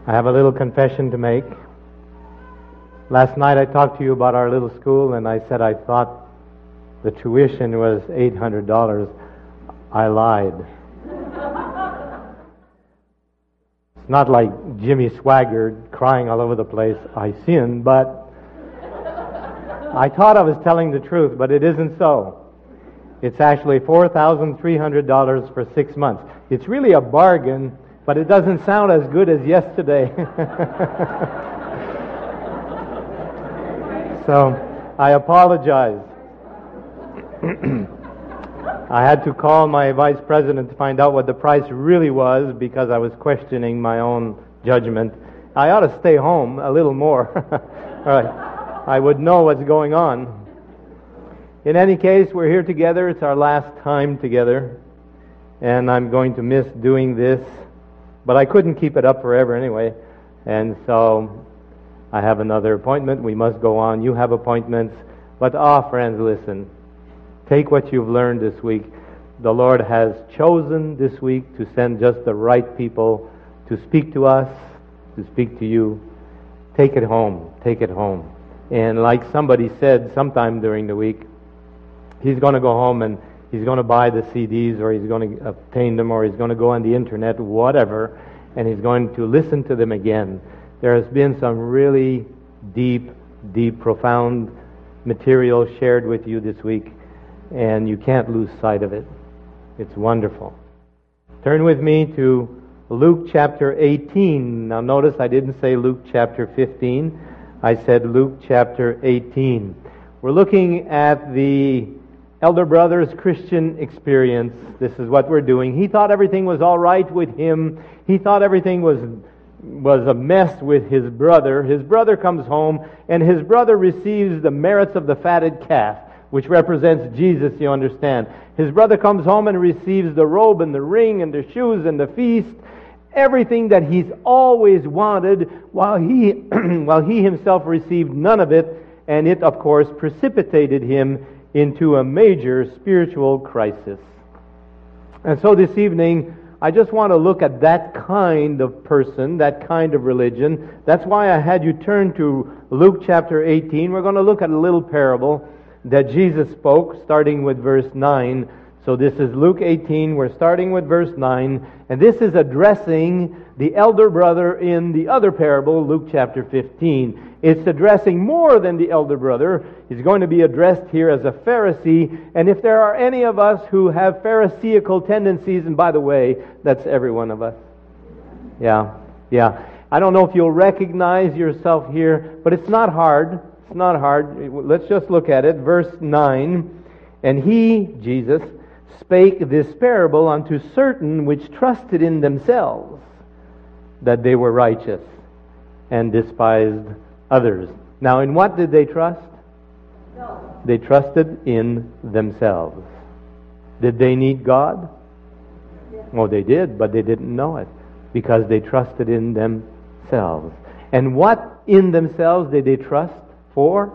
I have a little confession to make. Last night I talked to you about our little school, and I said I thought the tuition was $800. I lied. It's not like Jimmy Swaggart crying all over the place, I sinned, but I thought I was telling the truth, but it isn't so. It's actually $4,300 for 6 months. It's really a bargain, but it doesn't sound as good as yesterday. So, I apologize. I had to call my vice president to find out what the price really was because I was questioning my own judgment. I ought to stay home a little more. All right. I would know what's going on. In any case, we're here together. It's our last time together. And I'm going to miss doing this. But I couldn't keep it up forever anyway. And so I have another appointment. We must go on. You have appointments. But friends, listen. Take what you've learned this week. The Lord has chosen this week to send just the right people to speak to us, to speak to you. Take it home. Take it home. And like somebody said sometime during the week, he's going to go home and he's going to buy the CDs, or he's going to obtain them, or he's going to go on the internet, whatever, and he's going to listen to them again. There has been some really deep, profound material shared with you this week, and you can't lose sight of it. It's wonderful. Turn with me to Luke chapter 18. Now notice I didn't say Luke chapter 15. I said Luke chapter 18. We're looking at the elder brother's Christian experience. This is what we're doing. He thought everything was all right with him. He thought everything was a mess with his brother. His brother comes home, and his brother receives the merits of the fatted calf, which represents Jesus, you understand. His brother comes home and receives the robe and the ring and the shoes and the feast, everything that he's always wanted, while he himself received none of it, and it, of course, precipitated him into a major spiritual crisis. And so this evening, I just want to look at that kind of person, that kind of religion. That's why I had you turn to Luke chapter 18. We're going to look at a little parable that Jesus spoke, starting with verse 9. So this is Luke 18. We're starting with verse 9. And this is addressing the elder brother in the other parable, Luke chapter 15. It's addressing more than the elder brother. He's going to be addressed here as a Pharisee. And if there are any of us who have Pharisaical tendencies, and by the way, that's every one of us. Yeah. I don't know if you'll recognize yourself here, but it's not hard. It's not hard. Let's just look at it. Verse 9. And he, Jesus, spake this parable unto certain which trusted in themselves that they were righteous, and despised others. Now, in what did they trust? No. They trusted in themselves. Did they need God? Yes. Well, they did, but they didn't know it, because they trusted in themselves. And what in themselves did they trust for?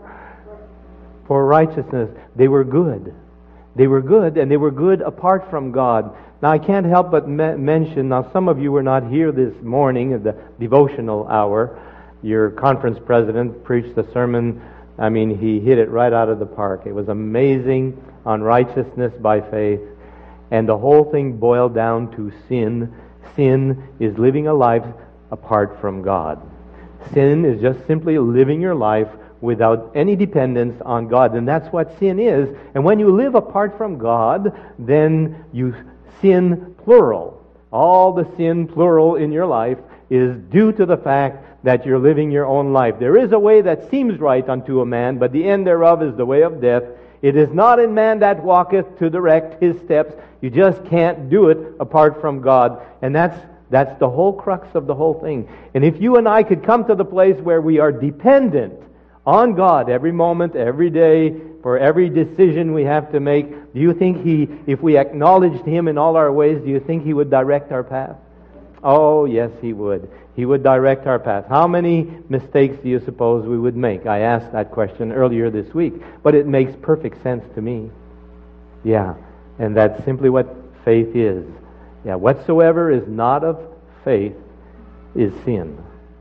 For righteousness. They were good. They were good, and they were good apart from God. Now, I can't help but mention, now some of you were not here this morning at the devotional hour. Your conference president preached a sermon. I mean, he hit it right out of the park. It was amazing, on righteousness by faith. And the whole thing boiled down to sin. Sin is living a life apart from God. Sin is just simply living your life without any dependence on God. And that's what sin is. And when you live apart from God, then you sin plural. All the sin plural in your life is due to the fact that you're living your own life. There is a way that seems right unto a man, but the end thereof is the way of death. It is not in man that walketh to direct his steps. You just can't do it apart from God. And that's the whole crux of the whole thing. And if you and I could come to the place where we are dependent on God every moment, every day, for every decision we have to make, do you think if we acknowledged Him in all our ways, do you think He would direct our path? Oh, yes, He would. He would direct our path. How many mistakes do you suppose we would make? I asked that question earlier this week, but it makes perfect sense to me. Yeah, and that's simply what faith is. Yeah, whatsoever is not of faith is sin.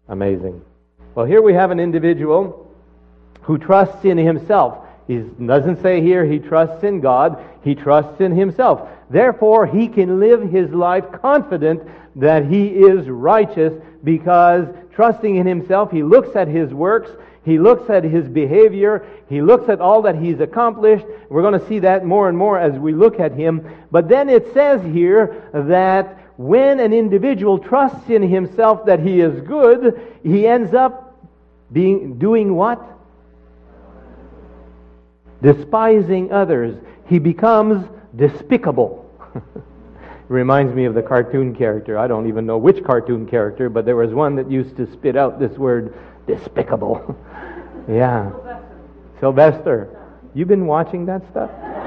Amazing. Well, here we have an individual who trusts in himself. He doesn't say here he trusts in God, he trusts in himself. Therefore, he can live his life confident that he is righteous, because trusting in himself, he looks at his works, he looks at his behavior, he looks at all that he's accomplished. We're going to see that more and more as we look at him. But then it says here that when an individual trusts in himself that he is good, he ends up doing what? Despising others. He becomes despicable. Reminds me of the cartoon character. I don't even know which cartoon character, but there was one that used to spit out this word, despicable. Yeah. Sylvester. You've been watching that stuff?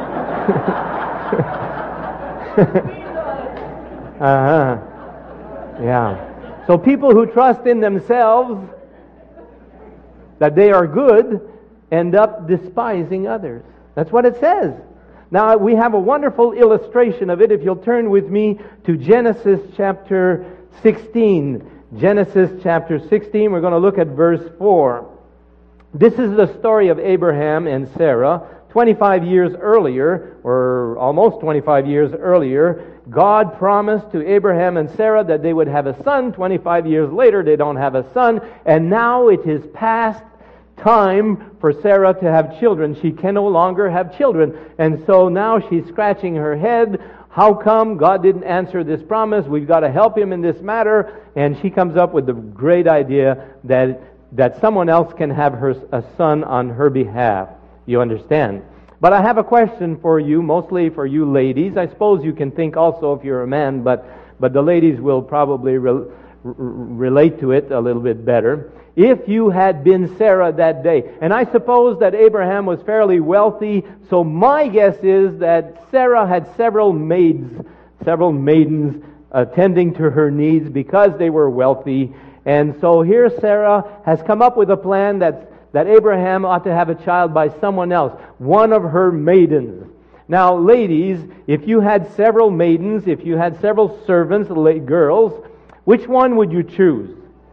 Yeah. So people who trust in themselves that they are good end up despising others. That's what it says. Now, we have a wonderful illustration of it. If you'll turn with me to Genesis chapter 16. Genesis chapter 16, we're going to look at verse 4. This is the story of Abraham and Sarah. 25 years earlier, or almost 25 years earlier, God promised to Abraham and Sarah that they would have a son. 25 years later, they don't have a son. And now it is past time for Sarah to have children. She can no longer have children. And so now she's scratching her head. How come God didn't answer this promise? We've got to help him in this matter. And she comes up with the great idea that someone else can have a son on her behalf. You understand? But I have a question for you, mostly for you ladies. I suppose you can think also if you're a man, but the ladies will probably relate to it a little bit better. If you had been Sarah that day, and I suppose that Abraham was fairly wealthy, so my guess is that Sarah had several maidens attending to her needs because they were wealthy. And so here Sarah has come up with a plan that Abraham ought to have a child by someone else, one of her maidens. Now, ladies, if you had several maidens, if you had several servants, girls, which one would you choose?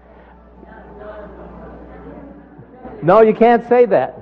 No, you can't say that.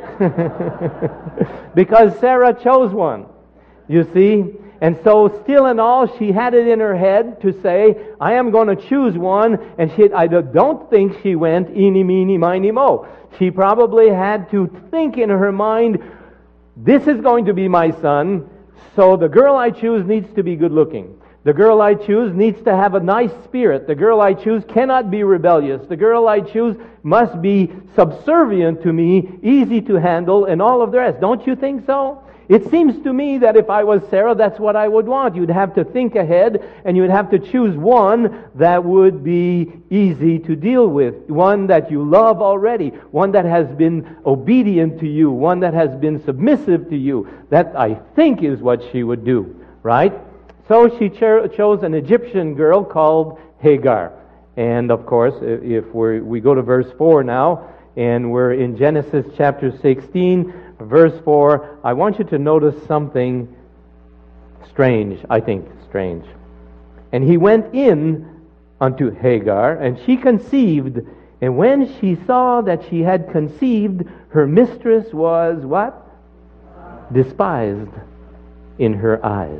Because Sarah chose one, you see. And so still in all, she had it in her head to say, I am going to choose one. And I don't think she went eeny, meeny, miny, mo. She probably had to think in her mind, this is going to be my son, so the girl I choose needs to be good looking. The girl I choose needs to have a nice spirit. The girl I choose cannot be rebellious. The girl I choose must be subservient to me, easy to handle, and all of the rest. Don't you think so? It seems to me that if I was Sarah, that's what I would want. You'd have to think ahead, and you'd have to choose one that would be easy to deal with, one that you love already, one that has been obedient to you, one that has been submissive to you. That, I think, is what she would do, right? So she chose an Egyptian girl called Hagar. And of course, if we go to verse 4 now, and we're in Genesis chapter 16, verse 4, I want you to notice something strange, I think strange. And he went in unto Hagar, and she conceived, and when she saw that she had conceived, her mistress was what? Despised in her eyes.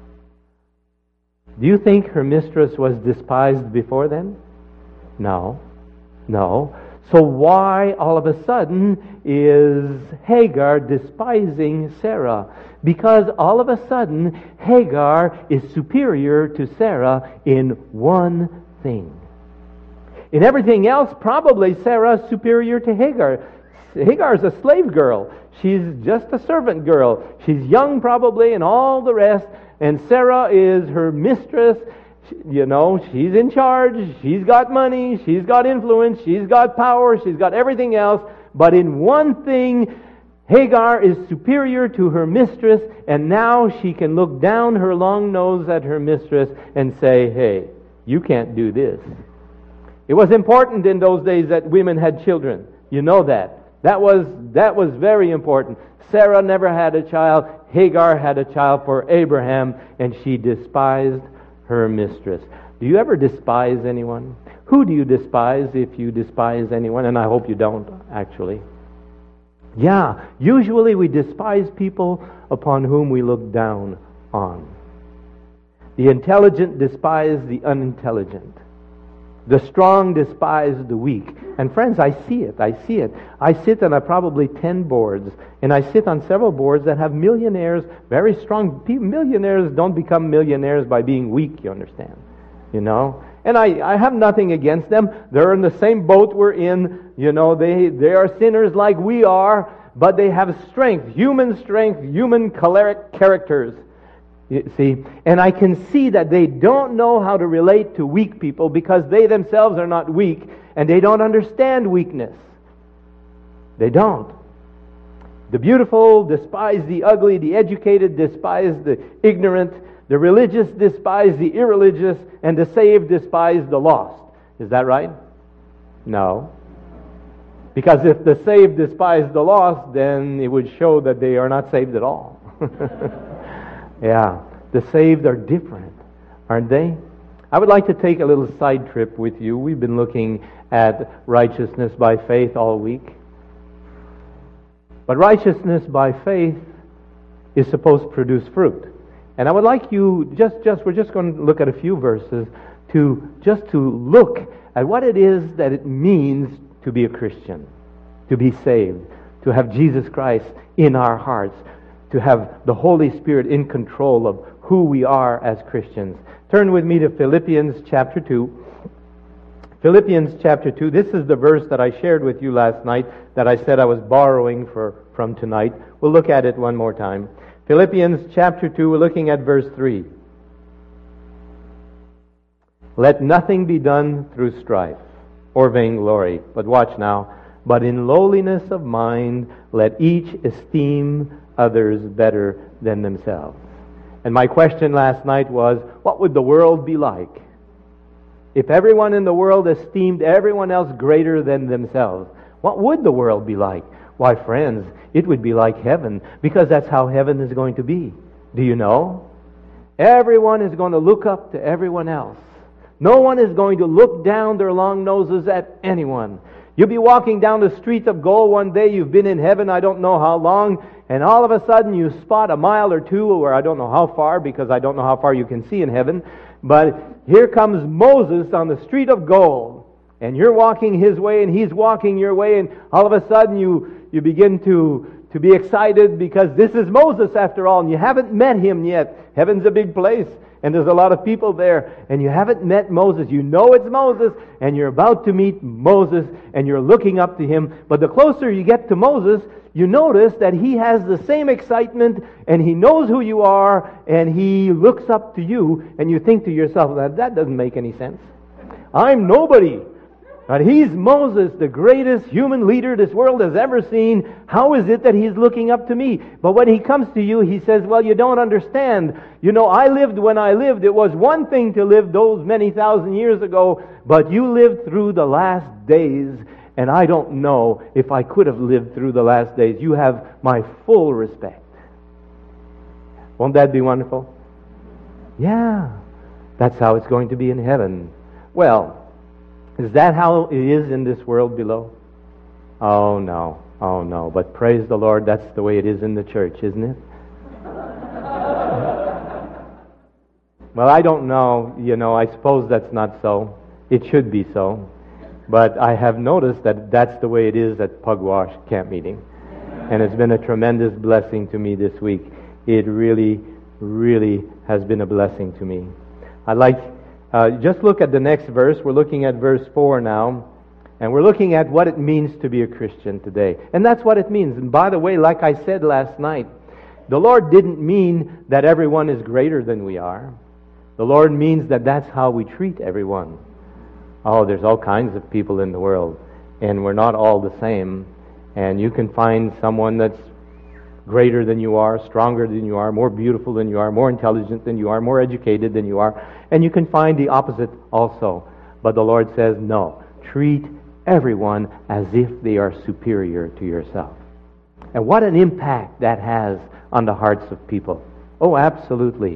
Do you think her mistress was despised before then? No. So why all of a sudden is Hagar despising Sarah? Because all of a sudden Hagar is superior to Sarah in one thing. In everything else, probably Sarah is superior to Hagar. Hagar is a slave girl. She's just a servant girl. She's young probably and all the rest. And Sarah is her mistress. You know, she's in charge. She's got money. She's got influence. She's got power. She's got everything else. But in one thing, Hagar is superior to her mistress. And now she can look down her long nose at her mistress and say, hey, you can't do this. It was important in those days that women had children. You know that. That was very important. Sarah never had a child. Hagar had a child for Abraham, and she despised her mistress. Do you ever despise anyone? Who do you despise if you despise anyone? And I hope you don't, actually. Yeah, usually we despise people upon whom we look down on. The intelligent despise the unintelligent. The strong despise the weak. And friends, I see it. I sit on probably 10 boards, and I sit on several boards that have millionaires, very strong people. Millionaires don't become millionaires by being weak, you understand. You know? And I have nothing against them. They're in the same boat we're in. You know, they are sinners like we are, but they have strength, human choleric characters. You see, and I can see that they don't know how to relate to weak people because they themselves are not weak and they don't understand weakness. They don't. The beautiful despise the ugly, the educated despise the ignorant, the religious despise the irreligious, and the saved despise the lost. Is that right? No. Because if the saved despise the lost, then it would show that they are not saved at all. Yeah, the saved are different, aren't they? I would like to take a little side trip with you. We've been looking at righteousness by faith all week. But righteousness by faith is supposed to produce fruit. And I would like you, we're just going to look at a few verses to look at what it is that it means to be a Christian, to be saved, to have Jesus Christ in our hearts, to have the Holy Spirit in control of who we are as Christians. Turn with me to Philippians chapter 2. Philippians chapter 2. This is the verse that I shared with you last night that I said I was borrowing from tonight. We'll look at it one more time. Philippians chapter 2, we're looking at verse 3. Let nothing be done through strife or vainglory. But watch now. But in lowliness of mind, let each esteem others better than themselves. And my question last night was, what would the world be like if everyone in the world esteemed everyone else greater than themselves? What would the world be like? Why, friends, it would be like heaven, because that's how heaven is going to be. Do you know? Everyone is going to look up to everyone else. No one is going to look down their long noses at anyone. You'll be walking down the streets of gold one day. You've been in heaven I don't know how long, and all of a sudden you spot a mile or two, or I don't know how far, because I don't know how far you can see in heaven. But here comes Moses on the street of gold, and you're walking his way and he's walking your way, and all of a sudden you begin to be excited because this is Moses after all, and you haven't met him yet. Heaven's a big place, and there's a lot of people there, and you haven't met Moses. You know it's Moses, and you're about to meet Moses, and you're looking up to him. But the closer you get to Moses, you notice that he has the same excitement, and he knows who you are, and he looks up to you, and you think to yourself, that doesn't make any sense. I'm nobody. But he's Moses, the greatest human leader this world has ever seen. How is it that he's looking up to me? But when he comes to you, he says, well, you don't understand. You know, I lived when I lived. It was one thing to live those many thousand years ago, but you lived through the last days, and I don't know if I could have lived through the last days. You have my full respect. Won't that be wonderful? Yeah, that's how it's going to be in heaven. Well, is that how it is in this world below? Oh no. But praise the Lord, that's the way it is in the church, isn't it? Well, I don't know. You know, I suppose that's not so. It should be so. But I have noticed that that's the way it is at Pugwash camp meeting. And it's been a tremendous blessing to me this week. It really, really has been a blessing to me. I'd like just look at the next verse. We're looking at verse 4 now. And we're looking at what it means to be a Christian today. And that's what it means. And by the way, like I said last night, the Lord didn't mean that everyone is greater than we are. The Lord means that that's how we treat everyone. Oh, there's all kinds of people in the world. And we're not all the same. And you can find someone that's greater than you are, stronger than you are, more beautiful than you are, more intelligent than you are, more educated than you are. And you can find the opposite also. But the Lord says, no, treat everyone as if they are superior to yourself. And what an impact that has on the hearts of people. Oh, absolutely.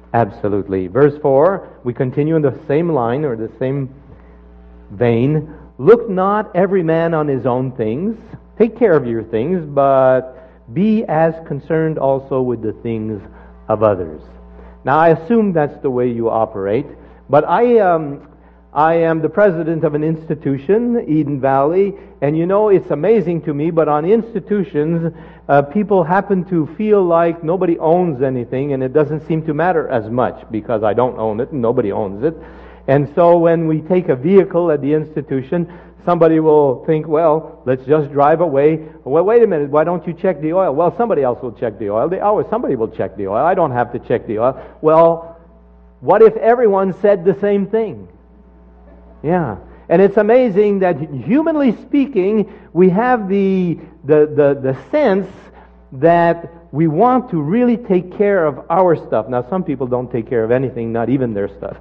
Absolutely. Verse 4, we continue in the same line or the same vein. Look not every man on his own things. Take care of your things, but be as concerned also with the things of others. Now, I assume that's the way you operate, but I am the president of an institution, Eden Valley, and you know, it's amazing to me, but on institutions, people happen to feel like nobody owns anything, and it doesn't seem to matter as much because I don't own it and nobody owns it. And so when we take a vehicle at the institution, somebody will think, well, let's just drive away. Well, wait a minute, why don't you check the oil? Well, somebody else will check the oil. Somebody will check the oil. I don't have to check the oil. Well, what if everyone said the same thing? Yeah. And it's amazing that, humanly speaking, we have the sense that we want to really take care of our stuff. Now, some people don't take care of anything, not even their stuff.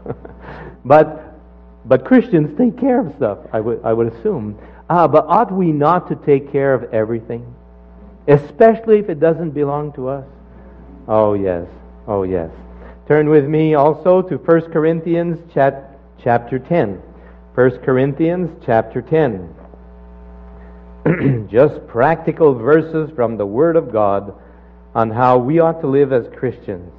But Christians take care of stuff, I would assume. But ought we not to take care of everything? Especially if it doesn't belong to us? Oh, yes. Oh, yes. Turn with me also to 1 Corinthians chapter 10. 1 Corinthians chapter 10. Just practical verses from the Word of God on how we ought to live as Christians.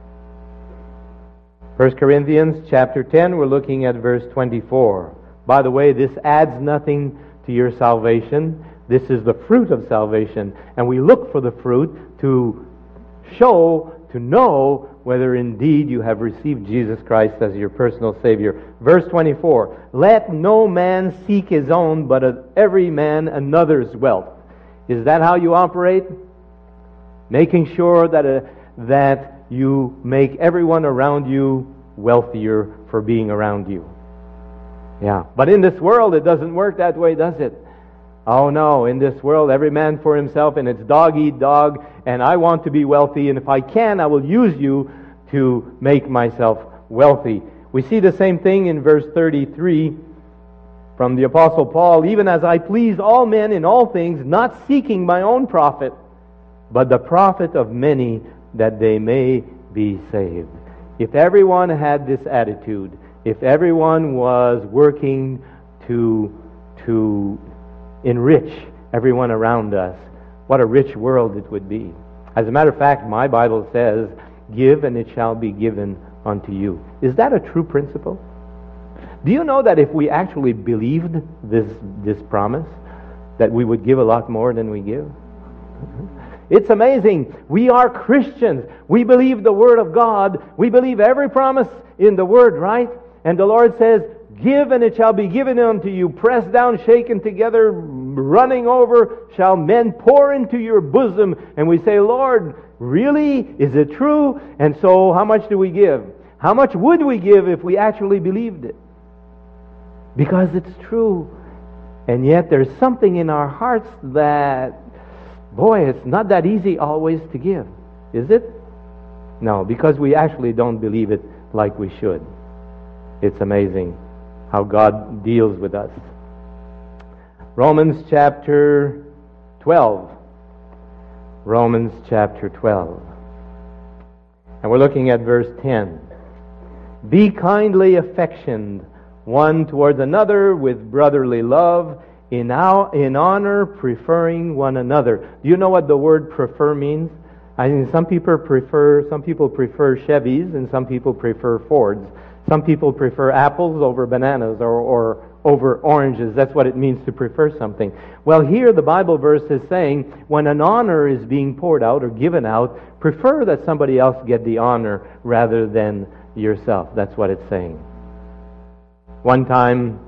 1 Corinthians chapter 10, we're looking at verse 24. By the way, this adds nothing to your salvation. This is the fruit of salvation. And we look for the fruit to show, to know whether indeed you have received Jesus Christ as your personal Savior. Verse 24, let no man seek his own, but every man another's wealth. Is that how you operate? Making sure that you make everyone around you wealthier for being around you. Yeah. But in this world, it doesn't work that way, does it? Oh no, in this world, every man for himself, and it's dog eat dog, and I want to be wealthy, and if I can, I will use you to make myself wealthy. We see the same thing in verse 33 from the Apostle Paul, even as I please all men in all things, not seeking my own profit, but the profit of many, that they may be saved. If everyone had this attitude, if everyone was working to enrich everyone around us, what a rich world it would be. As a matter of fact, my Bible says, give and it shall be given unto you. Is that a true principle? Do you know that if we actually believed this promise, that we would give a lot more than we give? It's amazing. We are Christians. We believe the Word of God. We believe every promise in the Word, right? And the Lord says, give and it shall be given unto you. Pressed down, shaken together, running over, shall men pour into your bosom. And we say, Lord, really? Is it true? And so how much do we give? How much would we give if we actually believed it? Because it's true. And yet there's something in our hearts that, boy, it's not that easy always to give. Is it? No, because we actually don't believe it like we should. It's amazing how God deals with us. Romans chapter 12. Romans chapter 12. And we're looking at verse 10. Be kindly affectioned one towards another with brotherly love, in honor preferring one another. Do you know what the word prefer means? I mean, some people prefer Chevys and some people prefer Fords. Some people prefer apples over bananas or over oranges. That's what it means to prefer something. Well, here the Bible verse is saying when an honor is being poured out or given out, prefer that somebody else get the honor rather than yourself. That's what it's saying. One time,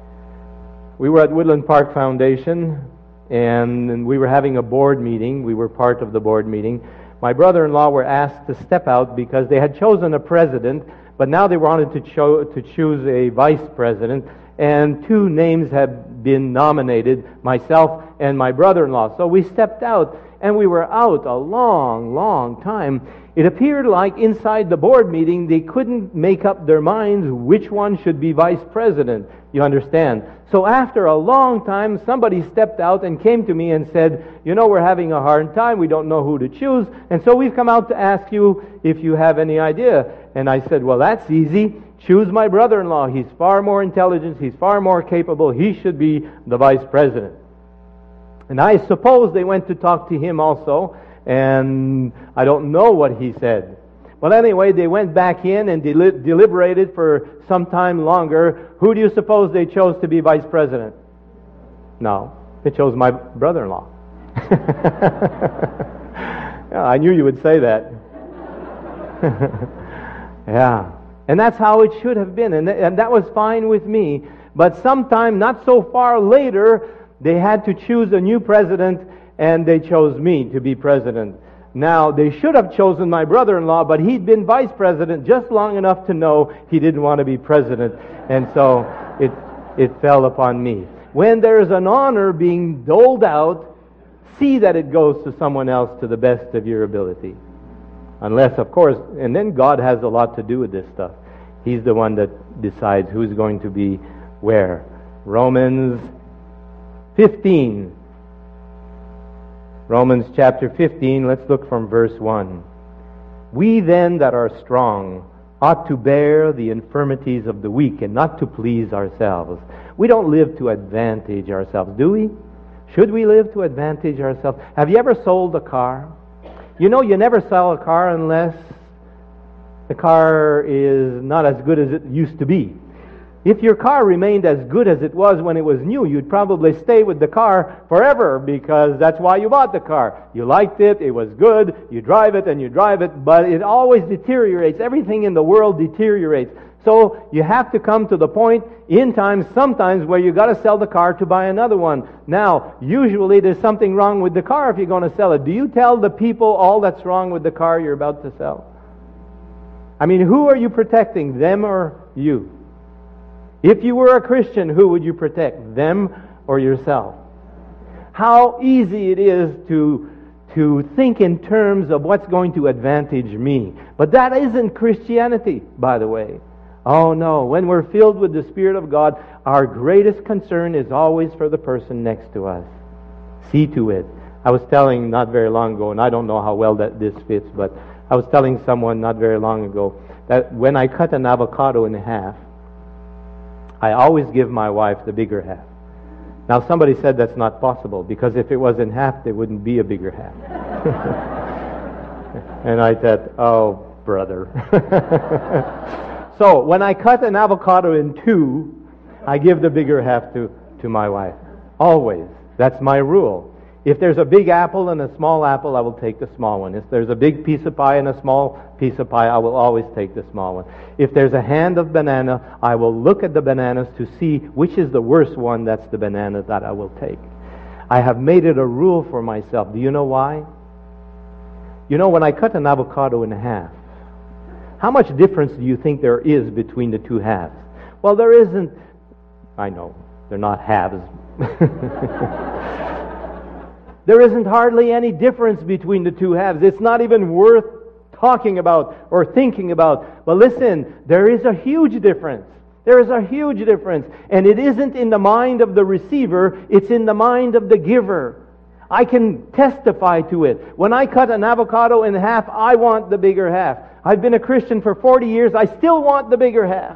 we were at Woodland Park Foundation, and we were having a board meeting. We were part of the board meeting. My brother-in-law were asked to step out because they had chosen a president, but now they wanted to choose a vice president, and two names had been nominated, myself and my brother-in-law. So we stepped out, and we were out a long, long time. It appeared like inside the board meeting they couldn't make up their minds which one should be vice president. You understand? So after a long time, somebody stepped out and came to me and said, you know, we're having a hard time. We don't know who to choose. And so we've come out to ask you if you have any idea. And I said, well, that's easy. Choose my brother-in-law. He's far more intelligent. He's far more capable. He should be the vice president. And I suppose they went to talk to him also, and I don't know what he said. But anyway, they went back in and deliberated for some time longer. Who do you suppose they chose to be vice president? No, they chose my brother-in-law. Yeah, I knew you would say that. Yeah. And that's how it should have been. And that was fine with me. But sometime, not so far later, they had to choose a new president, and they chose me to be president. Now, they should have chosen my brother-in-law, but he'd been vice president just long enough to know he didn't want to be president. And so it fell upon me. When there's an honor being doled out, see that it goes to someone else to the best of your ability. Unless, of course, and then God has a lot to do with this stuff. He's the one that decides who's going to be where. Romans 15. Romans chapter 15, let's look from verse 1. We then that are strong ought to bear the infirmities of the weak and not to please ourselves. We don't live to advantage ourselves, do we? Should we live to advantage ourselves? Have you ever sold a car? You know, you never sell a car unless the car is not as good as it used to be. If your car remained as good as it was when it was new, you'd probably stay with the car forever because that's why you bought the car. You liked it, it was good, you drive it and you drive it, but it always deteriorates. Everything in the world deteriorates. So you have to come to the point in time sometimes where you got to sell the car to buy another one. Now, usually there's something wrong with the car if you're going to sell it. Do you tell the people all that's wrong with the car you're about to sell? I mean, who are you protecting, them or you? If you were a Christian, who would you protect, them or yourself? How easy it is to think in terms of what's going to advantage me. But that isn't Christianity, by the way. Oh no, when we're filled with the Spirit of God, our greatest concern is always for the person next to us. See to it. I was telling not very long ago, and I don't know how well that this fits, but I was telling someone not very long ago that when I cut an avocado in half, I always give my wife the bigger half. Now somebody said that's not possible, because if it was in half, there wouldn't be a bigger half. And I said, oh, brother. So, when I cut an avocado in two, I give the bigger half to my wife. Always. That's my rule. If there's a big apple and a small apple, I will take the small one. If there's a big piece of pie and a small piece of pie, I will always take the small one. If there's a hand of banana, I will look at the bananas to see which is the worst one. That's the banana that I will take. I have made it a rule for myself. Do you know why? You know, when I cut an avocado in half, how much difference do you think there is between the two halves? Well, there isn't. I know, they're not halves. There isn't hardly any difference between the two halves. It's not even worth talking about or thinking about. But listen, there is a huge difference. There is a huge difference. And it isn't in the mind of the receiver, it's in the mind of the giver. I can testify to it. When I cut an avocado in half, I want the bigger half. I've been a Christian for 40 years, I still want the bigger half.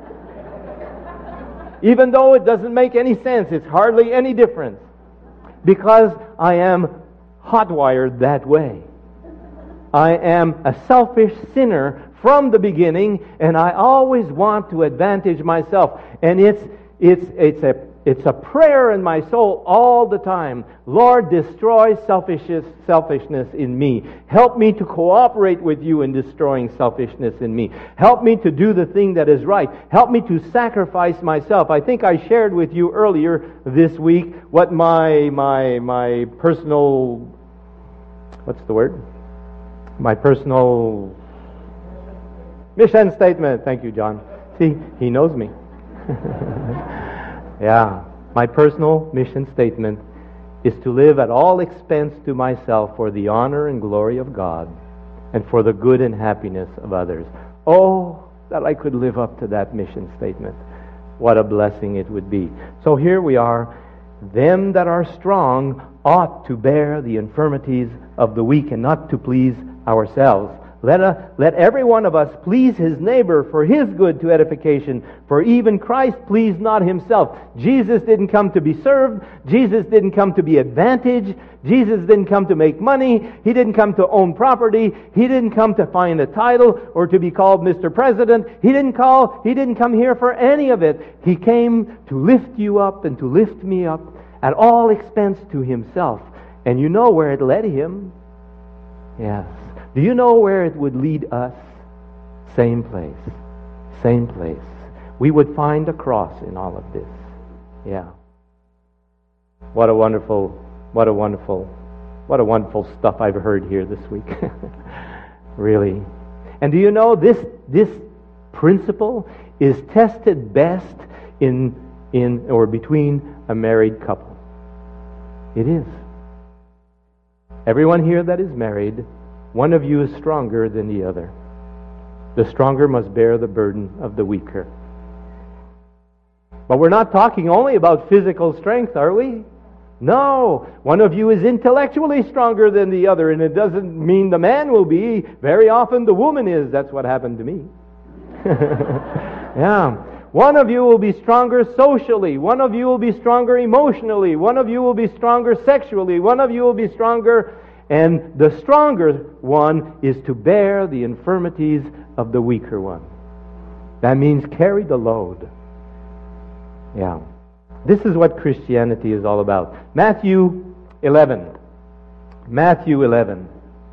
Even though it doesn't make any sense, it's hardly any difference. Because I am hot-wired that way. I am a selfish sinner from the beginning, and I always want to advantage myself. And it's a prayer in my soul all the time. Lord, destroy selfishness in me. Help me to cooperate with you in destroying selfishness in me. Help me to do the thing that is right. Help me to sacrifice myself. I think I shared with you earlier this week what my personal, what's the word? My personal mission statement. Thank you, John. See, he knows me. Yeah, my personal mission statement is to live at all expense to myself for the honor and glory of God and for the good and happiness of others. Oh, that I could live up to that mission statement. What a blessing it would be. So here we are. Them that are strong ought to bear the infirmities of the weak and not to please ourselves. Let every one of us please his neighbor for his good to edification. For even Christ pleased not himself. Jesus didn't come to be served. Jesus didn't come to be advantaged. Jesus didn't come to make money. He didn't come to own property. He didn't come to find a title or to be called Mr. President. He didn't come here for any of it. He came to lift you up and to lift me up at all expense to himself. And you know where it led him? Yes. Do you know where it would lead us? Same place. Same place. We would find a cross in all of this. Yeah. What a wonderful stuff I've heard here this week. Really. And do you know this principle is tested best in or between a married couple. It is. Everyone here that is married, one of you is stronger than the other. The stronger must bear the burden of the weaker. But we're not talking only about physical strength, are we? No. One of you is intellectually stronger than the other, and it doesn't mean the man will be. Very often the woman is. That's what happened to me. Yeah. One of you will be stronger socially. One of you will be stronger emotionally. One of you will be stronger sexually. One of you will be stronger. And the stronger one is to bear the infirmities of the weaker one. That means carry the load. Yeah. This is what Christianity is all about. Matthew 11. Matthew 11.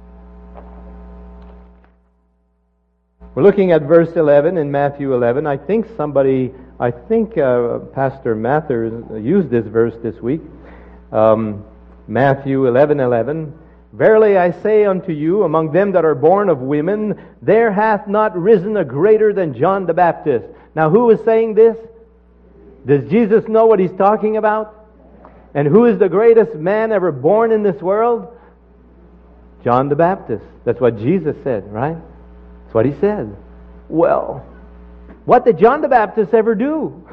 We're looking at verse 11 in Matthew 11. I think Pastor Mathers used this verse this week. Matthew 11:11. Verily I say unto you, among them that are born of women, there hath not risen a greater than John the Baptist. Now who is saying this? Does Jesus know what he's talking about? And who is the greatest man ever born in this world? John the Baptist. That's what Jesus said, right? That's what he said. Well, what did John the Baptist ever do?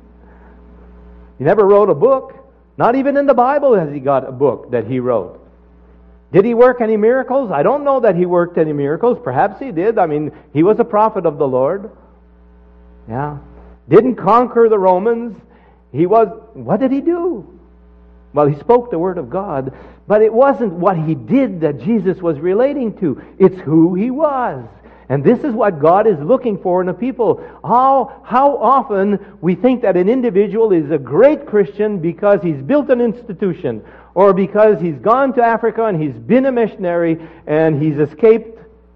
He never wrote a book. Not even in the Bible has he got a book that he wrote. Did he work any miracles? I don't know that he worked any miracles. Perhaps he did. I mean, he was a prophet of the Lord. Yeah. Didn't conquer the Romans. What did he do? Well, he spoke the Word of God, but it wasn't what he did that Jesus was relating to. It's who he was. And this is what God is looking for in a people. How often we think that an individual is a great Christian because he's built an institution, or because he's gone to Africa and he's been a missionary and he's escaped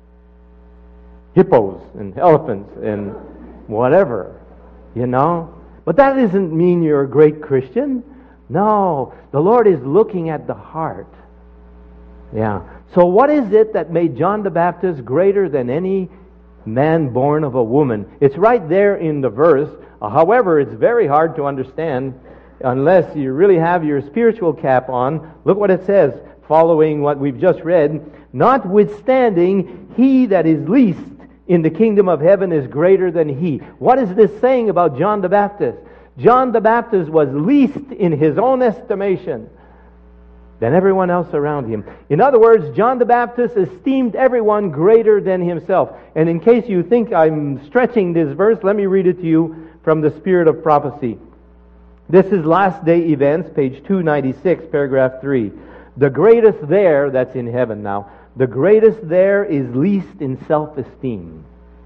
hippos and elephants and whatever, you know. But that doesn't mean you're a great Christian. No, the Lord is looking at the heart. Yeah. So what is it that made John the Baptist greater than any man born of a woman? It's right there in the verse. However, it's very hard to understand unless you really have your spiritual cap on. Look what it says, following what we've just read. Notwithstanding, he that is least in the kingdom of heaven is greater than he. What is this saying about John the Baptist? John the Baptist was least in his own estimation than everyone else around him. In other words, John the Baptist esteemed everyone greater than himself. And in case you think I'm stretching this verse, let me read it to you from the Spirit of Prophecy. This is Last Day Events, page 296, paragraph 3. The greatest there, that's in heaven now, the greatest there is least in self-esteem.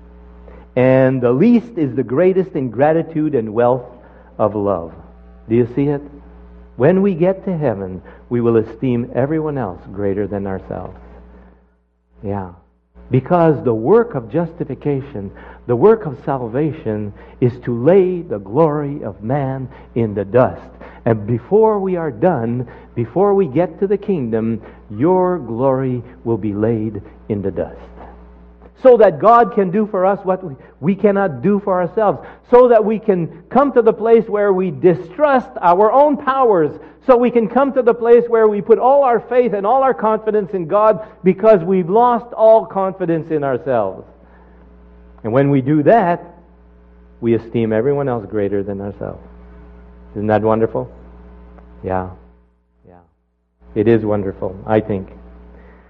And the least is the greatest in gratitude and wealth of love. Do you see it? When we get to heaven, we will esteem everyone else greater than ourselves. Yeah. Because the work of justification, the work of salvation, is to lay the glory of man in the dust. And before we are done, before we get to the kingdom, your glory will be laid in the dust. So that God can do for us what we cannot do for ourselves. So that we can come to the place where we distrust our own powers. So we can come to the place where we put all our faith and all our confidence in God because we've lost all confidence in ourselves. And when we do that, we esteem everyone else greater than ourselves. Isn't that wonderful? Yeah. Yeah. It is wonderful, I think.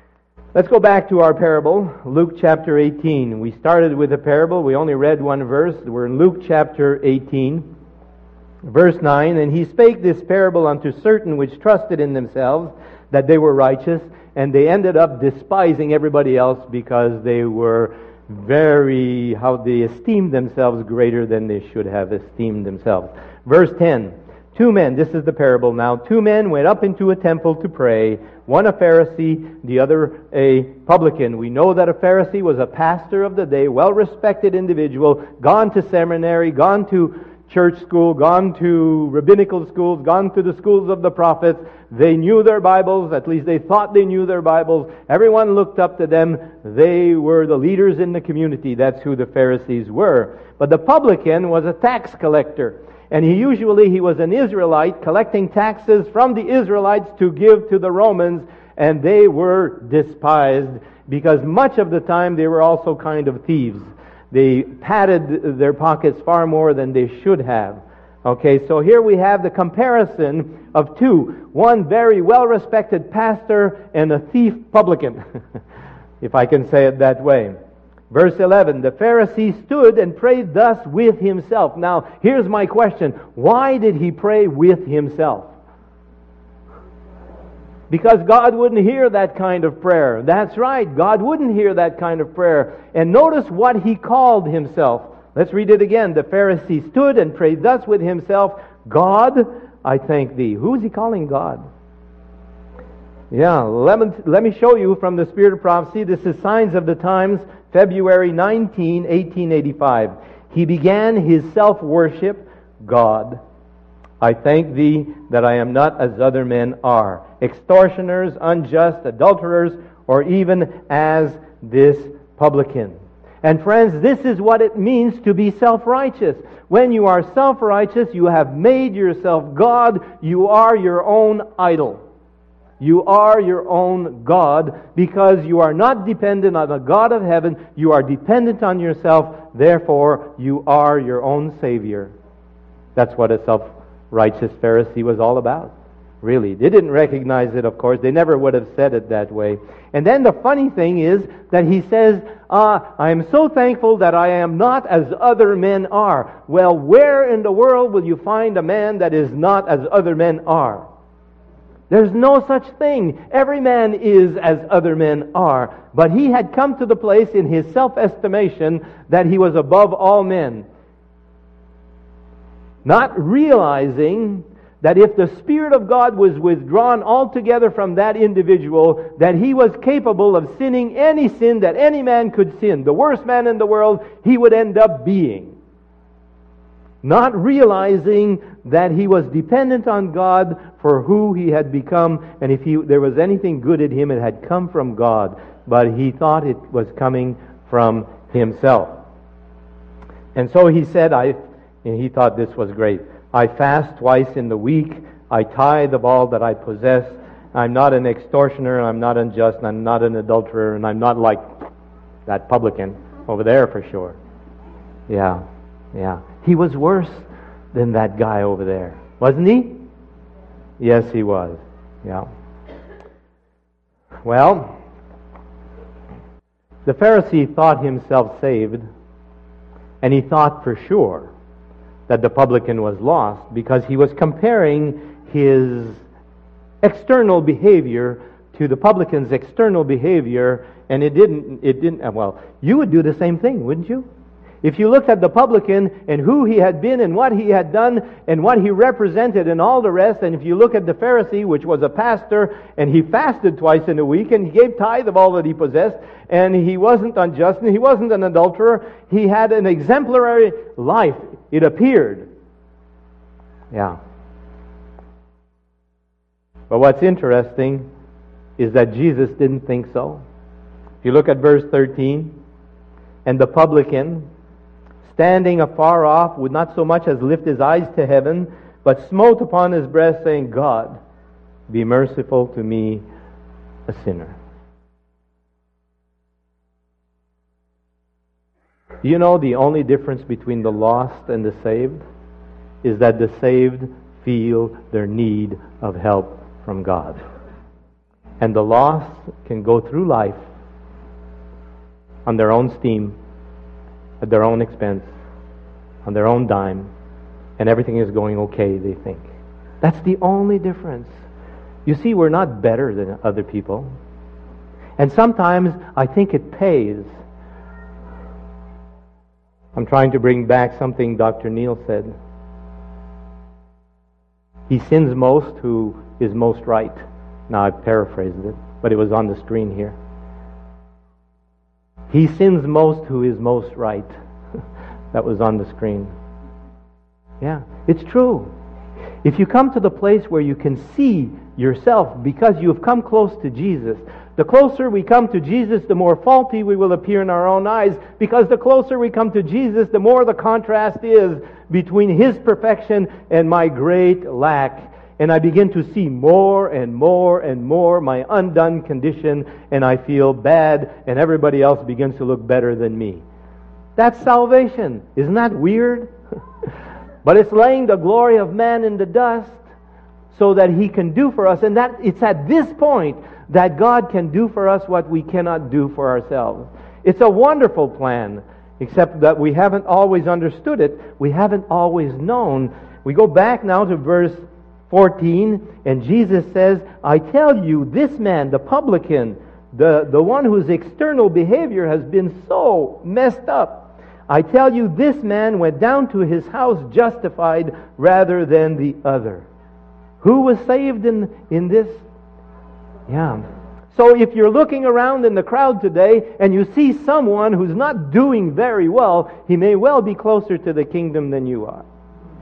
Let's go back to our parable, Luke chapter 18. We started with a parable. We only read one verse. We're in Luke chapter 18, verse 9. And he spake this parable unto certain which trusted in themselves that they were righteous, and they ended up despising everybody else because they were they esteemed themselves greater than they should have esteemed themselves. Verse 10. 2 men, this is the parable now, 2 men went up into a temple to pray, one a Pharisee, the other a publican. We know that a Pharisee was a pastor of the day, well-respected individual, gone to seminary, gone to church school, gone to rabbinical schools, gone to the schools of the prophets. They knew their Bibles, at least they thought they knew their Bibles. Everyone looked up to them. They were the leaders in the community. That's who the Pharisees were. But the publican was a tax collector. And he was an Israelite collecting taxes from the Israelites to give to the Romans, and they were despised because much of the time they were also kind of thieves. They padded their pockets far more than they should have. Okay, so here we have the comparison of two. One very well-respected pastor and a thief publican, if I can say it that way. Verse 11, the Pharisee stood and prayed thus with himself. Now, here's my question. Why did he pray with himself? Because God wouldn't hear that kind of prayer. That's right, God wouldn't hear that kind of prayer. And notice what he called himself. Let's read it again. The Pharisee stood and prayed thus with himself, God, I thank thee. Who is he calling God? Yeah, let me show you from the Spirit of Prophecy. This is Signs of the Times, February 19, 1885. He began his self-worship, God, I thank thee that I am not as other men are, extortioners, unjust, adulterers, or even as this publican. And friends, this is what it means to be self-righteous. When you are self-righteous, you have made yourself God. You are your own idol. You are your own God because you are not dependent on the God of heaven. You are dependent on yourself. Therefore, you are your own Savior. That's what a self-righteous Pharisee was all about. Really. They didn't recognize it, of course. They never would have said it that way. And then the funny thing is that he says, I am so thankful that I am not as other men are. Well, where in the world will you find a man that is not as other men are? There's no such thing. Every man is as other men are. But he had come to the place in his self-estimation that he was above all men. Not realizing that if the Spirit of God was withdrawn altogether from that individual, that he was capable of sinning any sin that any man could sin. The worst man in the world, he would end up being. Not realizing that he was dependent on God for who he had become, and if there was anything good in him, it had come from God, but he thought it was coming from himself. And so he said, and he thought this was great, I fast twice in the week, I tithe of all that I possess, I'm not an extortioner, I'm not unjust, and I'm not an adulterer, and I'm not like that publican over there for sure. Yeah. He was worse than that guy over there, wasn't he? Yes, he was. Yeah. Well, the Pharisee thought himself saved, and he thought for sure that the publican was lost because he was comparing his external behavior to the publican's external behavior, and it didn't, well, you would do the same thing, wouldn't you? If you looked at the publican and who he had been and what he had done and what he represented and all the rest, and if you look at the Pharisee, which was a pastor, and he fasted twice in a week, and he gave tithe of all that he possessed, and he wasn't unjust, and he wasn't an adulterer, he had an exemplary life, it appeared. Yeah. But what's interesting is that Jesus didn't think so. If you look at verse 13, and the publican, standing afar off, would not so much as lift his eyes to heaven, but smote upon his breast, saying, God, be merciful to me, a sinner. You know, the only difference between the lost and the saved is that the saved feel their need of help from God. And the lost can go through life on their own steam, at their own expense, on their own dime, and everything is going okay, they think. That's the only difference. You see, we're not better than other people. And sometimes I think it pays. I'm trying to bring back something Dr. Neil said. He sins most who is most right. Now I paraphrased it, but it was on the screen here. He sins most who is most right. That was on the screen. Yeah, it's true. If you come to the place where you can see yourself because you've come close to Jesus, the closer we come to Jesus, the more faulty we will appear in our own eyes, because the closer we come to Jesus, the more the contrast is between His perfection and my great lack. And I begin to see more and more and more my undone condition, and I feel bad, and everybody else begins to look better than me. That's salvation. Isn't that weird? But it's laying the glory of man in the dust so that He can do for us. And that it's at this point that God can do for us what we cannot do for ourselves. It's a wonderful plan, except that we haven't always understood it. We haven't always known. We go back now to verse 14, and Jesus says, I tell you, this man, the publican, the one whose external behavior has been so messed up, I tell you, this man went down to his house justified rather than the other. Who was saved in this? Yeah. So if you're looking around in the crowd today and you see someone who's not doing very well, he may well be closer to the kingdom than you are.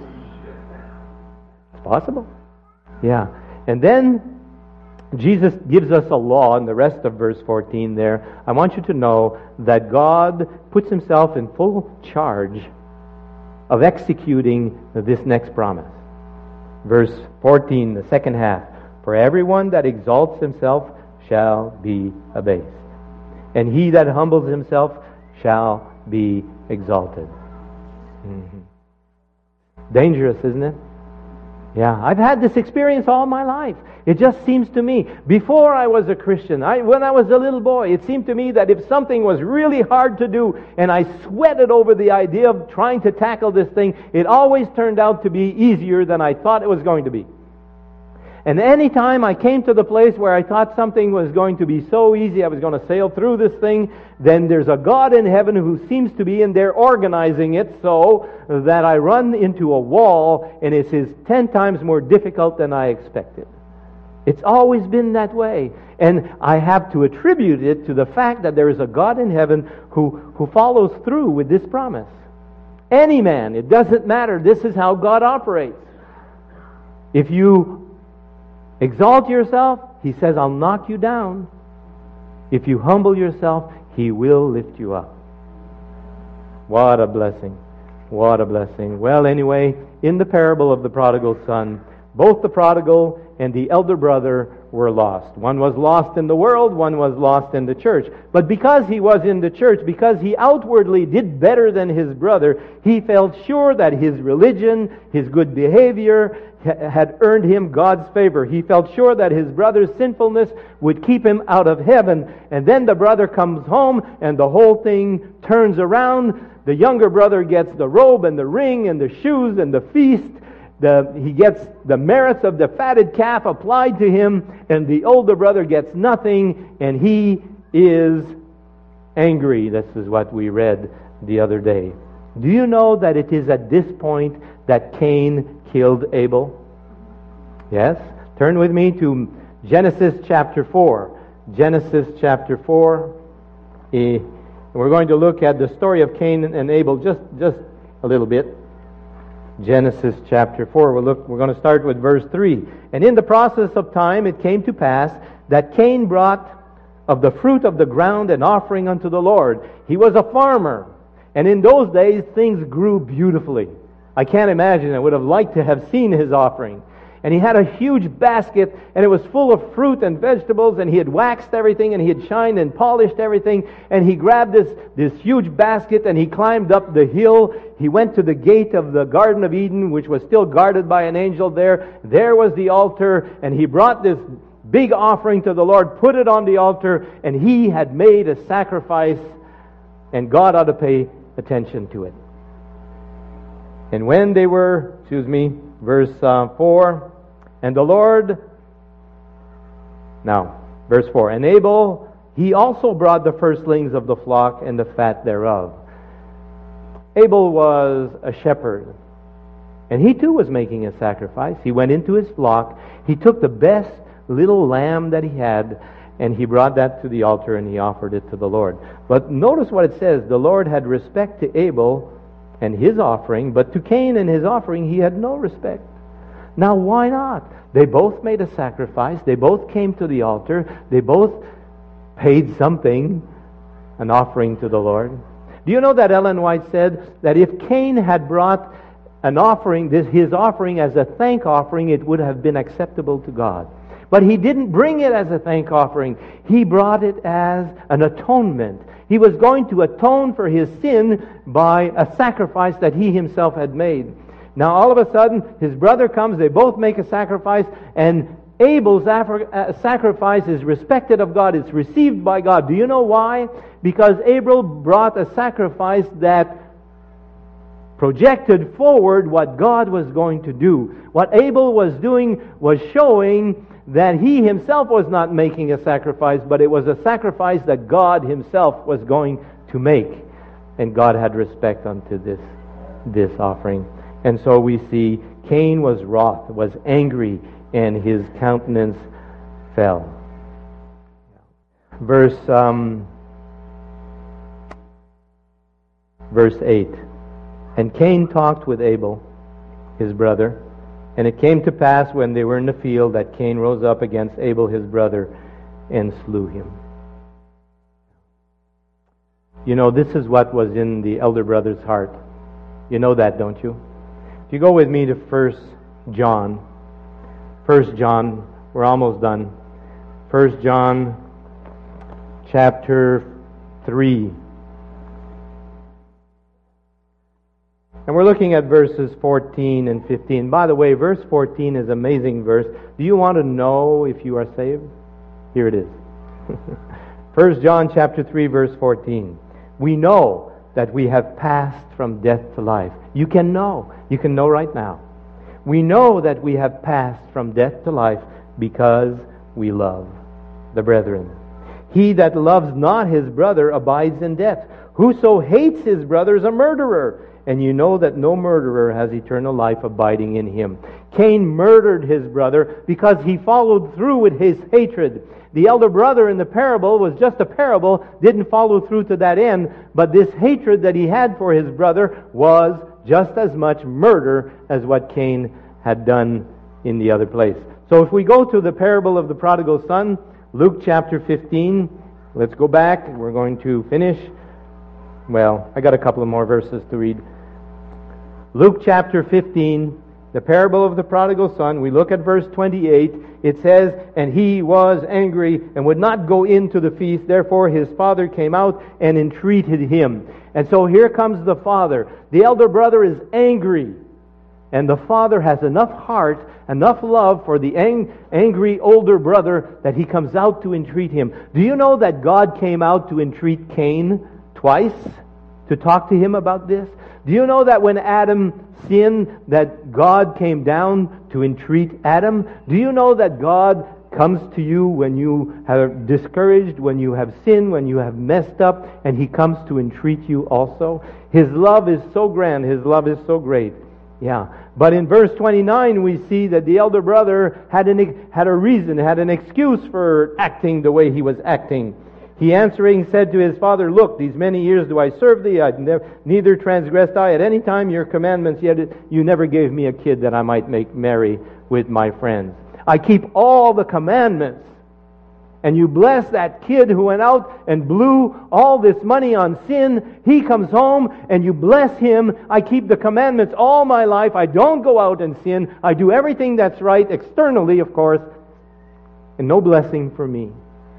It's possible. Yeah. And then Jesus gives us a law in the rest of verse 14 there. I want you to know that God puts Himself in full charge of executing this next promise. Verse 14, the second half. For everyone that exalts himself shall be abased, and he that humbles himself shall be exalted. Mm-hmm. Dangerous, isn't it? Yeah, I've had this experience all my life. It just seems to me, before I was a Christian, when I was a little boy, it seemed to me that if something was really hard to do, and I sweated over the idea of trying to tackle this thing, it always turned out to be easier than I thought it was going to be. And any time I came to the place where I thought something was going to be so easy, I was going to sail through this thing, then there's a God in heaven who seems to be in there organizing it so that I run into a wall, and it is 10 times more difficult than I expected. It's always been that way. And I have to attribute it to the fact that there is a God in heaven who follows through with this promise. Any man, it doesn't matter. This is how God operates. If you exalt yourself, He says, I'll knock you down. If you humble yourself, He will lift you up. What a blessing. What a blessing. Well, anyway, in the parable of the prodigal son, both the prodigal and the elder brother were lost. One was lost in the world, one was lost in the church. But because he was in the church, because he outwardly did better than his brother, he felt sure that his religion, his good behavior, had earned him God's favor. He felt sure that his brother's sinfulness would keep him out of heaven. And then the brother comes home and the whole thing turns around. The younger brother gets the robe and the ring and the shoes and the feast. He gets the merits of the fatted calf applied to him, and the older brother gets nothing, and he is angry. This is what we read the other day. Do you know that it is at this point that Cain killed Abel? Yes? Turn with me to Genesis chapter 4. Genesis chapter 4. We're going to look at the story of Cain and Abel just a little bit. Genesis chapter 4. We're going to start with verse 3. And in the process of time it came to pass that Cain brought of the fruit of the ground an offering unto the Lord. He was a farmer, and in those days things grew beautifully. I can't imagine. I would have liked to have seen his offering. And he had a huge basket, and it was full of fruit and vegetables, and he had waxed everything, and he had shined and polished everything, and he grabbed this huge basket, and he climbed up the hill. He went to the gate of the Garden of Eden, which was still guarded by an angel there. There was the altar, and he brought this big offering to the Lord, put it on the altar, and he had made a sacrifice, and God ought to pay attention to it. And when they were, verse 4, and the Lord, now, verse 4, and Abel, he also brought the firstlings of the flock and the fat thereof. Abel was a shepherd, and he too was making a sacrifice. He went into his flock, he took the best little lamb that he had, and he brought that to the altar and he offered it to the Lord. But notice what it says, the Lord had respect to Abel and his offering, but to Cain and his offering he had no respect. Now why not? They both made a sacrifice, they both came to the altar, they both paid something, an offering to the Lord. Do you know that Ellen White said that if Cain had brought an offering, his offering as a thank offering, it would have been acceptable to God. But he didn't bring it as a thank offering. He brought it as an atonement. He was going to atone for his sin by a sacrifice that he himself had made. Now all of a sudden, his brother comes, they both make a sacrifice, and Abel's sacrifice is respected of God. It's received by God. Do you know why? Because Abel brought a sacrifice that projected forward what God was going to do. What Abel was doing was showing that he himself was not making a sacrifice, but it was a sacrifice that God himself was going to make. And God had respect unto this offering. And so we see Cain was wroth, was angry, and his countenance fell. Verse 8. And Cain talked with Abel, his brother, and it came to pass when they were in the field that Cain rose up against Abel his brother and slew him. You know, this is what was in the elder brother's heart. You know that, don't you? If you go with me to 1 John. 1 John, we're almost done. 1 John chapter 3. And we're looking at verses 14 and 15. By the way, verse 14 is an amazing verse. Do you want to know if you are saved? Here it is. 1 John chapter 3, verse 14. We know that we have passed from death to life. You can know. You can know right now. We know that we have passed from death to life because we love the brethren. He that loves not his brother abides in death. Whoso hates his brother is a murderer. And you know that no murderer has eternal life abiding in him. Cain murdered his brother because he followed through with his hatred. The elder brother in the parable was just a parable, didn't follow through to that end, but this hatred that he had for his brother was just as much murder as what Cain had done in the other place. So if we go to the parable of the prodigal son, Luke chapter 15, let's go back. We're going to finish. Well, I got a couple of more verses to read. Luke chapter 15, the parable of the prodigal son, we look at verse 28. It says, and he was angry and would not go into the feast. Therefore his father came out and entreated him. And so here comes the father. The elder brother is angry. And the father has enough heart, enough love for the angry older brother that he comes out to entreat him. Do you know that God came out to entreat Cain twice to talk to him about this? Do you know that when Adam sinned, that God came down to entreat Adam? Do you know that God comes to you when you are discouraged, when you have sinned, when you have messed up, and He comes to entreat you also? His love is so grand, His love is so great. Yeah. But in verse 29 we see that the elder brother had a reason, had an excuse for acting the way he was acting. He answering said to his father, look, these many years do I serve thee, neither transgressed I at any time your commandments, yet you never gave me a kid that I might make merry with my friends. I keep all the commandments. And you bless that kid who went out and blew all this money on sin. He comes home and you bless him. I keep the commandments all my life. I don't go out and sin. I do everything that's right, externally, of course. And no blessing for me.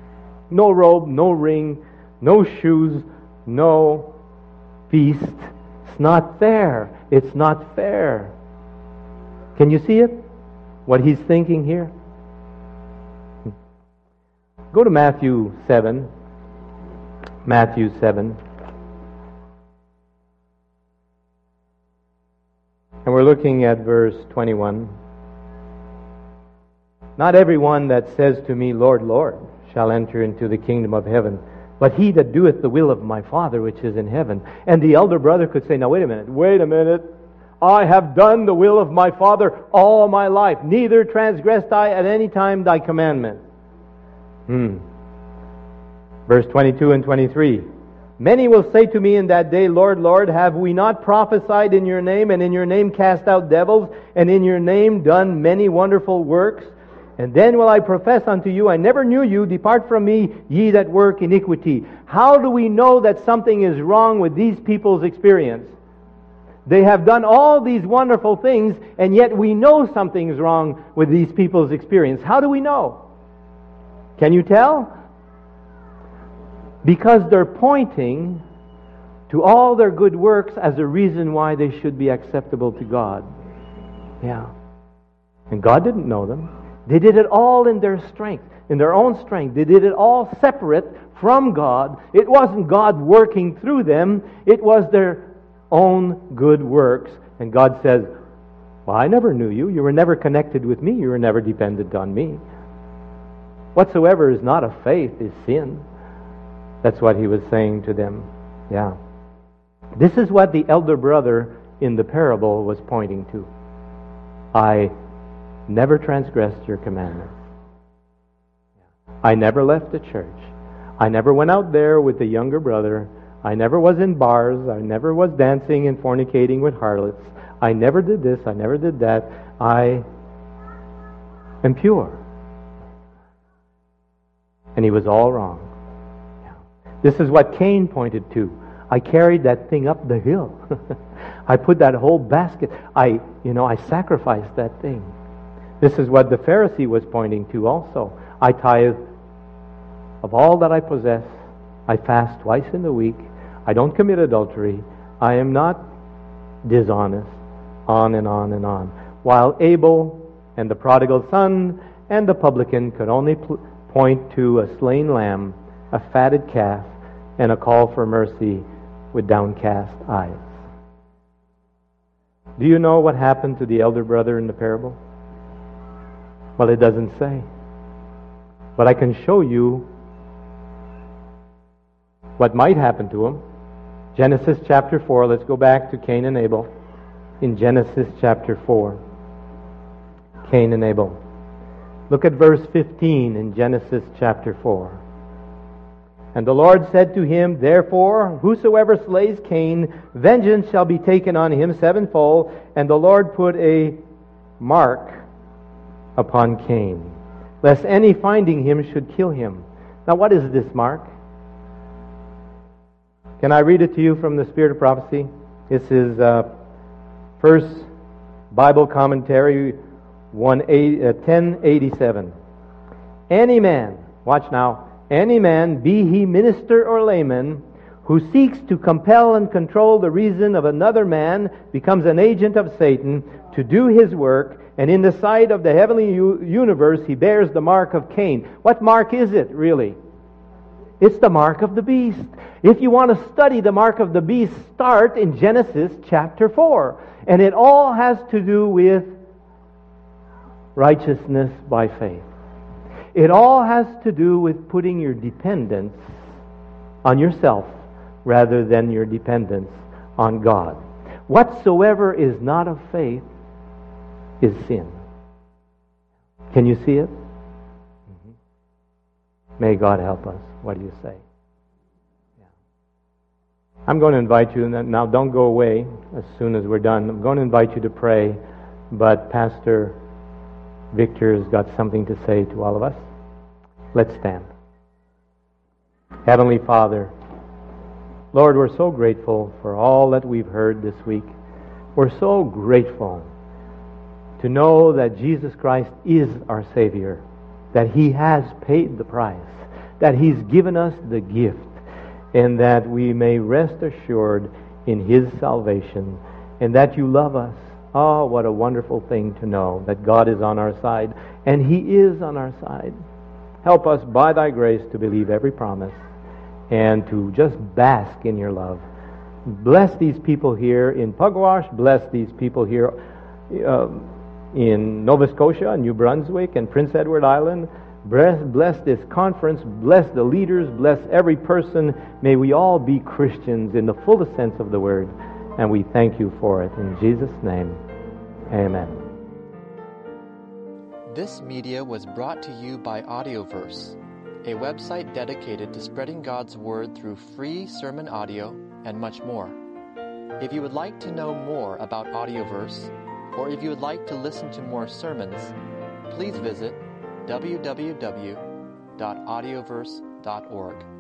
No robe, no ring, no shoes, no feast. It's not fair. It's not fair. Can you see it? What he's thinking here? Go to Matthew 7. Matthew 7. And we're looking at verse 21. Not everyone that says to me, Lord, Lord, shall enter into the kingdom of heaven, but he that doeth the will of my Father which is in heaven. And the elder brother could say, now wait a minute. I have done the will of my Father all my life. Neither transgressed I at any time thy commandment. Verse 22 and 23. Many will say to me in that day, Lord, Lord, have we not prophesied in your name, and in your name cast out devils, and in your name done many wonderful works? And then will I profess unto you, I never knew you. Depart from me, ye that work iniquity. How do we know that something is wrong with these people's experience? They have done all these wonderful things, and yet we know something's wrong with these people's experience. How do we know? Can you tell? Because they're pointing to all their good works as a reason why they should be acceptable to God. Yeah. And God didn't know them. They did it all in their strength, in their own strength. They did it all separate from God. It wasn't God working through them. It was their own good works. And God says, well, I never knew you. You were never connected with me. You were never dependent on me. Whatsoever is not of faith is sin. That's what he was saying to them. Yeah. This is what the elder brother in the parable was pointing to. I never transgressed your commandments. I never left the church. I never went out there with the younger brother. I never was in bars. I never was dancing and fornicating with harlots. I never did this. I never did that. I am pure. And he was all wrong. This is what Cain pointed to. I carried that thing up the hill. I put that whole basket. I sacrificed that thing. This is what the Pharisee was pointing to also. I tithe of all that I possess. I fast twice in the week. I don't commit adultery. I am not dishonest. On and on and on. While Abel and the prodigal son and the publican could only point to a slain lamb, a fatted calf, and a call for mercy with downcast eyes. Do you know what happened to the elder brother in the parable? Well, it doesn't say. But I can show you what might happen to him. Genesis chapter 4. Let's go back to Cain and Abel. In Genesis chapter 4. Cain and Abel. Look at verse 15 in Genesis chapter 4. And the Lord said to him, Therefore, whosoever slays Cain, vengeance shall be taken on him sevenfold. And the Lord put a mark upon Cain, lest any finding him should kill him. Now, what is this mark? Can I read it to you from the Spirit of Prophecy? This is First Bible Commentary 1087. Any man, watch now, any man, be he minister or layman, who seeks to compel and control the reason of another man, becomes an agent of Satan to do his work, and in the sight of the heavenly universe he bears the mark of Cain. What mark is it, really? It's the mark of the beast. If you want to study the mark of the beast, start in Genesis chapter 4. And it all has to do with righteousness by faith. It all has to do with putting your dependence on yourself rather than your dependence on God. Whatsoever is not of faith is sin. Can you see it? Mm-hmm. May God help us. What do you say? Yeah. I'm going to invite you, now don't go away as soon as we're done. I'm going to invite you to pray, but Pastor Victor has got something to say to all of us. Let's stand. Heavenly Father, Lord, we're so grateful for all that we've heard this week. We're so grateful to know that Jesus Christ is our Savior, that He has paid the price, that He's given us the gift, and that we may rest assured in His salvation, and that you love us. Oh, what a wonderful thing to know that God is on our side, and He is on our side. Help us by thy grace to believe every promise and to just bask in your love. Bless these people here in Pugwash. Bless these people here in Nova Scotia, New Brunswick, and Prince Edward Island. Bless this conference. Bless the leaders. Bless every person. May we all be Christians in the fullest sense of the word. And we thank you for it. In Jesus' name, amen. This media was brought to you by Audioverse, a website dedicated to spreading God's Word through free sermon audio and much more. If you would like to know more about Audioverse, or if you would like to listen to more sermons, please visit www.audioverse.org.